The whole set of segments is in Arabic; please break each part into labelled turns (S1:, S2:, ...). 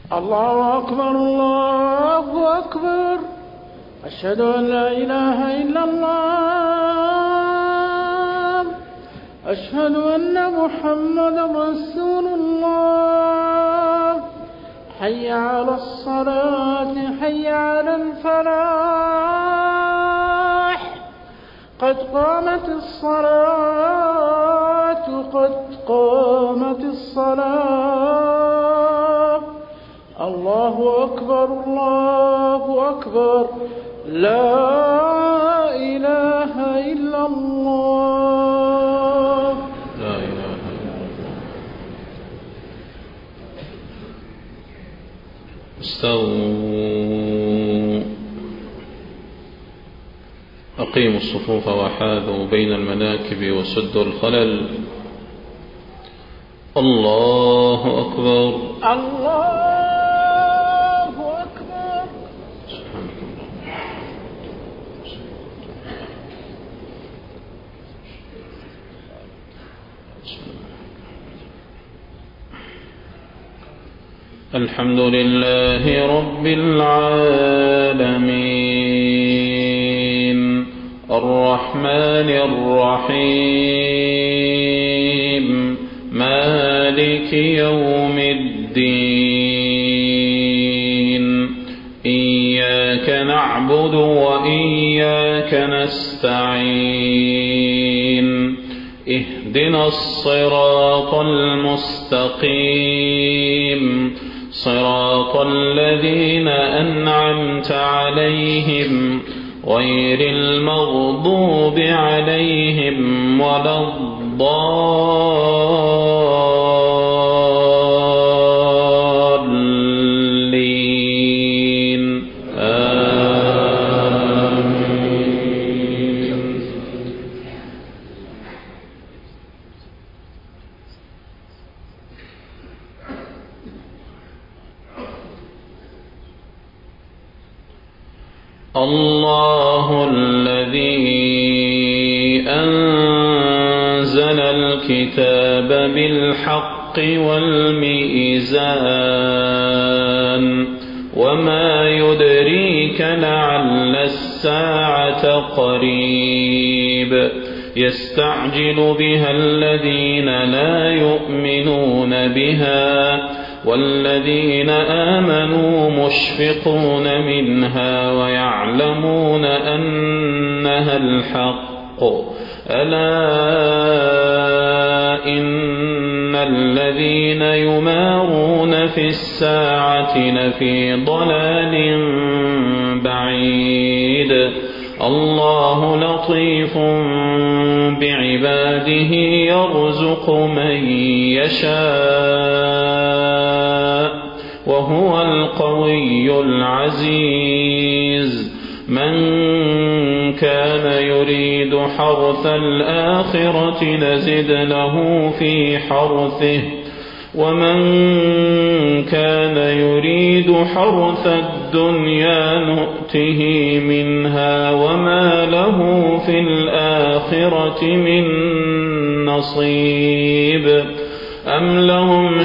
S1: الله أكبر الله أكبر. أشهد أن لا إله إلا الله. أشهد أن محمدا رسول الله. حي على الصلاة حي على الفلاح. قد قامت الصلاة قد قامت الصلاة. الله أكبر الله أكبر. لا إله إلا الله.
S2: لا إله إلا الله. استووا. أقيموا الصفوف وحاذوا بين المناكب وسدوا الخلل. الله أكبر
S1: الله.
S2: الحمد لله رب العالمين الرحمن الرحيم مالك يوم الدين. إياك نعبد وإياك نستعين. اهدنا الصراط المستقيم صراط الذين أنعمت عليهم غير المغضوب عليهم ولا الضالين. آمين. الله الذي أنزل الكتاب بالحق والميزان. وما يدريك لعل الساعة قريب. يستعجل بها الذين لا يؤمنون بها والذين آمنوا مشفقون منها ويعلمون أنها الحق. ألا إن الذين يمارون في الساعة لفي ضلال بعيد. الله لطيف بعباده يرزق من يشاء وهو القوي العزيز. من كان يريد حرث الآخرة نزد له في حرثه ومن كان يريد حرث الدنيا نؤته منها وما له في الآخرة من نصيب. أم لهم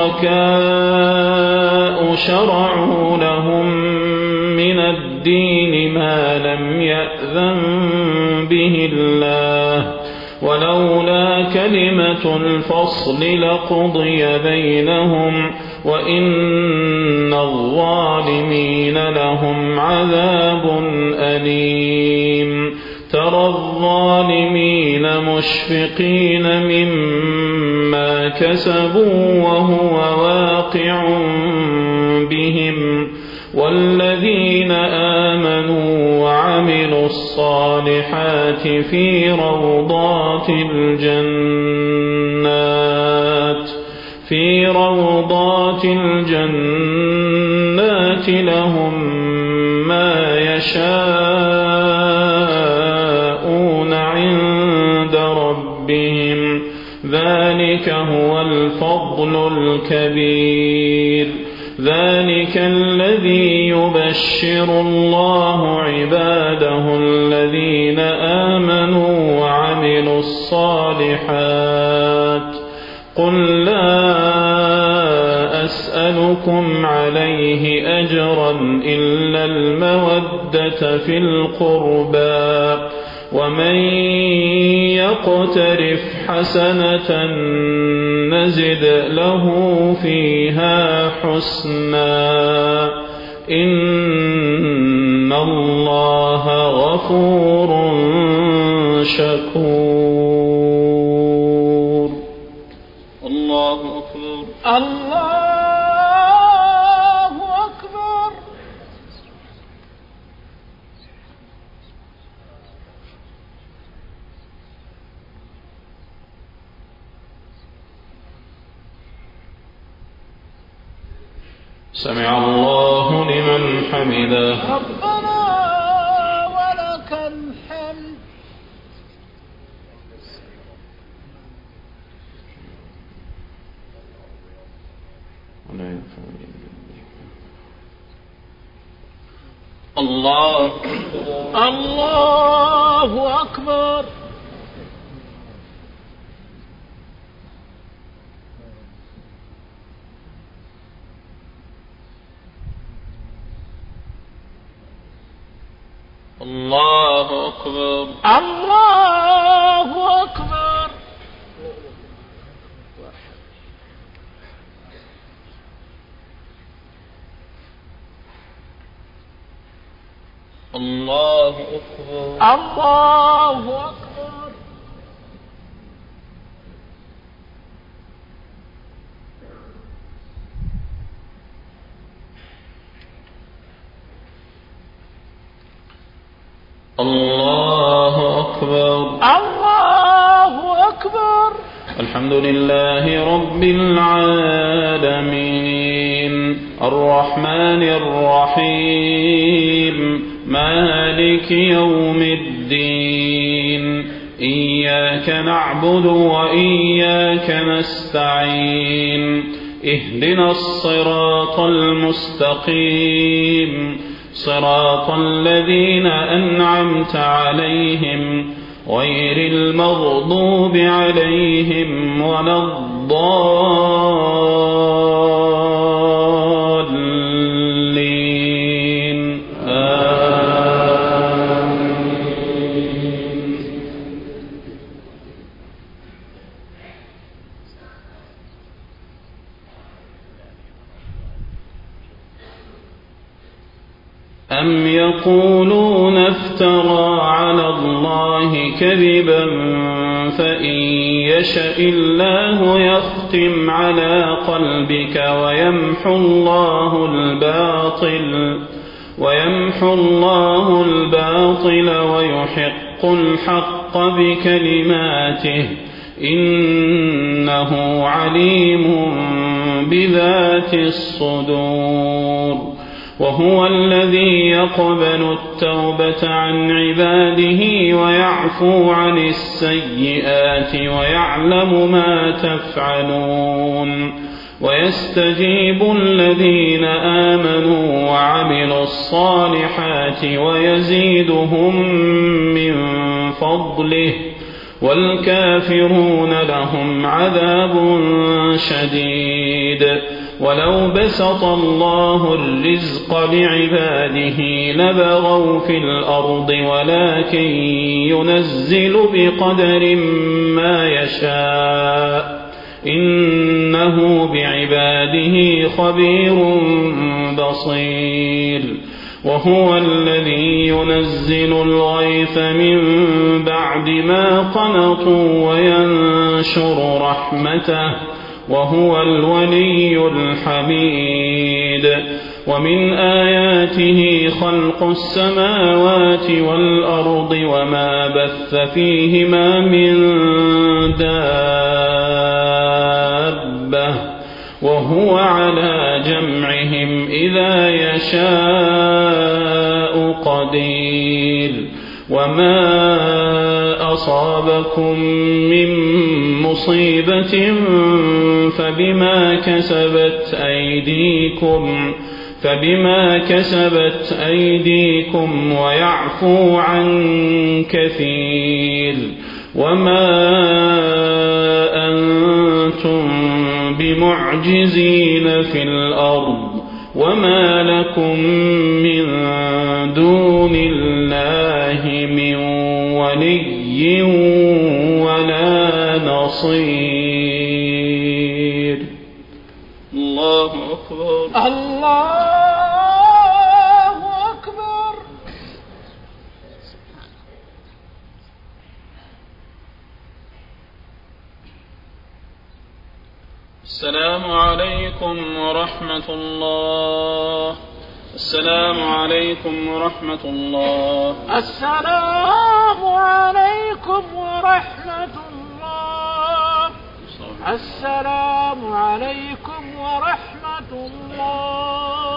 S2: شركاء شرعوا لهم من الدين ما لم يأذن به الله ولولا كلمة الفصل لقضي بينهم وإن الظالمين لهم عذاب أليم. ترى الظالمين مشفقين مما كسبوا وهو واقع بهم والذين آمنوا وعملوا الصالحات في روضات الجنات لهم ما يشاءون عند ربهم ذلك هو الفضل الكبير. ذلك الذي يبشر الله عباده الذين آمنوا وعملوا الصالحات. قل لا أسألكم عليه أجرا إلا المودة في القربى ومن يقترف حسنة نزد له فيها حسنا إن الله غفور شكور. الله أكبر.
S1: الله أكبر.
S2: سمع الله لمن حمده.
S1: ربنا ولك الحمد.
S2: الله
S1: أكبر.
S2: الله أكبر.
S1: الله أكبر.
S2: الله أكبر.
S1: الله أكبر.
S2: الله أكبر.
S1: الله أكبر.
S2: الحمد لله رب العالمين الرحمن الرحيم مالك يوم الدين إياك نعبد وإياك نستعين اهدنا الصراط المستقيم صراط الذين أنعمت عليهم غير المغضوب عليهم ولا الضالين آمين. أم يقولون افترى على الله كذبا فإن يشأ الله يختم على قلبك ويمحو الله الباطل ويحق الحق بكلماته إنه عليم بذات الصدور. وهو الذي يقبل التوبة عن عباده ويعفو عن السيئات ويعلم ما تفعلون ويستجيب الذين آمنوا وعملوا الصالحات ويزيدهم من فضله والكافرون لهم عذاب شديد. ولو بسط الله الرزق لعباده لبغوا في الأرض ولكن ينزل بقدر ما يشاء إنه بعباده خبير بصير. وهو الذي ينزل الغيث من بعد ما قنطوا وينشر رحمته وهو الولي الحميد. ومن آياته خلق السماوات والأرض وما بث فيهما من دابة وهو على جمعهم إذا يشاء قدير. وما أصابكم من مصيبة فبما كسبت أيديكم ويعفو عن كثير. وما أنتم بمعجزين في الأرض وما لكم من دون الله من ولي ولا نصير. الله أكبر.
S1: الله أكبر.
S2: السلام عليكم ورحمة الله. السلام عليكم ورحمة الله.
S1: السلام عليكم ورحمة الله. السلام عليكم ورحمة الله.